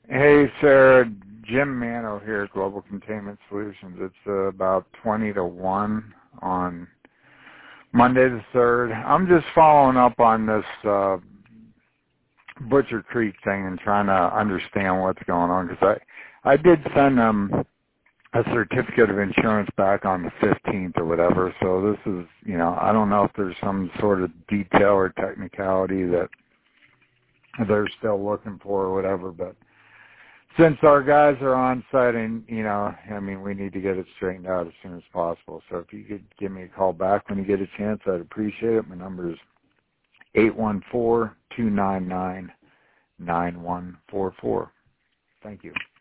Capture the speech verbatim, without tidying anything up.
Hey, Sarah. Jim Mano here, Global Containment Solutions. It's uh, about twenty to one on Monday the third. I'm just following up on this uh, Butcher Creek thing and trying to understand what's going on because I, I did send them a certificate of insurance back on the fifteenth or whatever. So this is, you know, I don't know if there's some sort of detail or technicality that they're still looking for or whatever, but since our guys are on site and, you know, I mean, we need to get it straightened out as soon as possible. So if you could give me a call back when you get a chance, I'd appreciate it. My number is eight one four, two nine nine, nine one four four. Thank you.